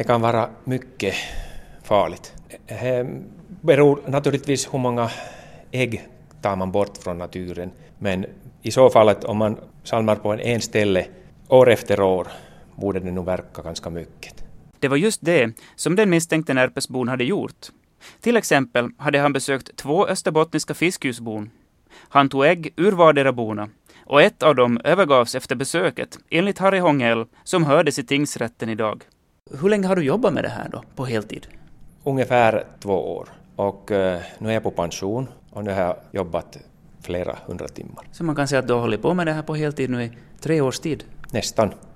Det kan vara mycket farligt. Det beror naturligtvis hur många ägg tar man bort från naturen. Men i så fall att om man salmar på en ställe år efter år borde det nog verka ganska mycket. Det var just det som den misstänkte Närpesbon hade gjort. Till exempel hade han besökt 2 österbottniska fiskhusbon. Han tog ägg ur vardera bona och ett av dem övergavs efter besöket, enligt Harry Hångel som hördes i tingsrätten idag. Hur länge har du jobbat med det här då, på heltid? Ungefär 2 år. Och nu är jag på pension och nu har jag jobbat flera 100 timmar. Så man kan säga att du har hållit på med det här på heltid nu i 3 års tid? Nästan.